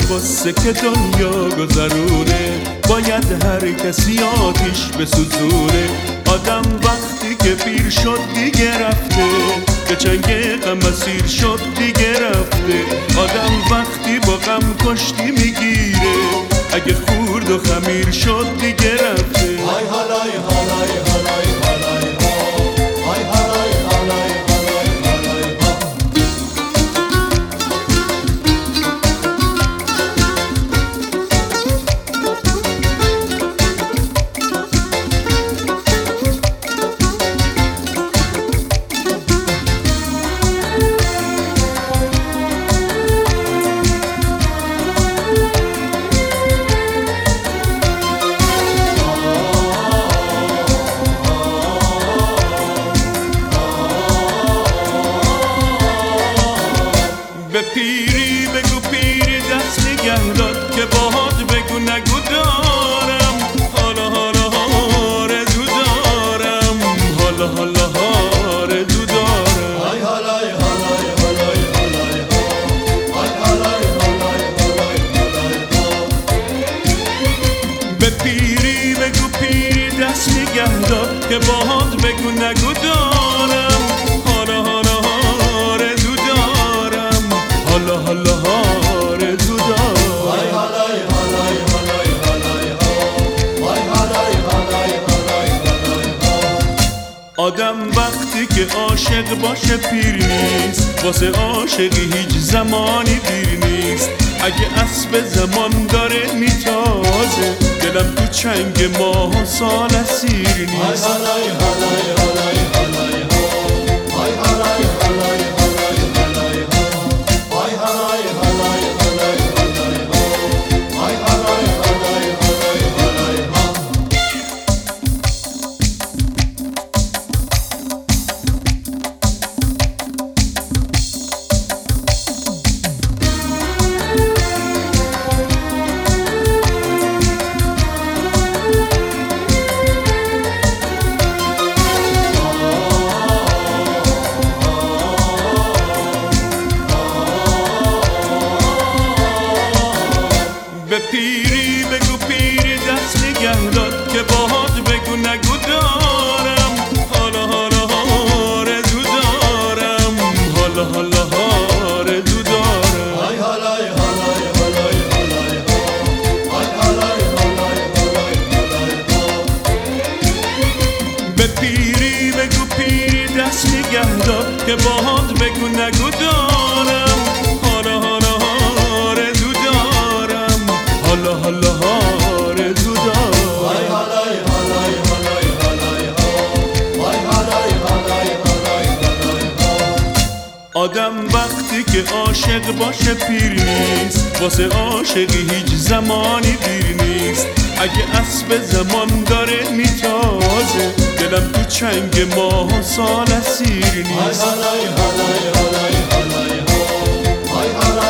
واسه که دنیا گذرونه، باید هر کسی آتیش بسوزونه. آدم وقتی که پیر شد دیگه رفته، به چنگ غم اسیر شد دیگه رفته. آدم وقتی با غم کشتی میگیره، اگه خورد و خمیر شد دیگه رفته. های هالای هالای هالای هالای ها، های هالای هالای هالای هالای ها. به پیری بگو پیری دست نگه داد، که باهات بگو نگو دارم. حالا حالا آرزو دارم، حالا حالا آرزو دارم. های هالای هالای هالای هالای ها، های هالای هالای هالای هالای ها. به پیری بگو پیری دست نگه داد، که باهات بگو نگو دارم. حالا حالا آرزو دارم، حالا حالا آرزو دارم. های هالای هالای هالای هالای ها، های هالای هالای هالای هالای ها. آدم وقتی که عاشق باشه پیر نیست، واسه عاشقی هیچ زمانی دیر نیست. اگه اسب زمان داره میتازه، دلم تو چنگ ماه و سال اسیر های نیست. هالای هالای هالای هالای ها، های هالای هالای هالای هالای ها، های هالای هالای هالای هالای ها، های هالای هالای هالای هالای ها. به پیری بگو پیری دست نگه داد، که باهات بگو نگو دارم. حالا حالا آرزو دارم، حالا حالا آرزو دارم. های هالای هالای هالای هالای ها، های هالای هالای هالای هالای ها. به پیری بگو پیری دست نگه داد، که باهات بگو نگو دارم. حالا حالا آرزو دارم، حالا حالا آرزو دارم. های هالای هالای هالای هالای ها، های هالای هالای هالای هالای ها. آدم وقتی که عاشق باشه پیر نیست، واسه عاشقی هیچ زمانی دیر نیست. اگه اسب زمان داره میتازه، دلم تو چنگ ماه و سال اسیر های نیست. هالای هالای هالای هالای ها، های هالای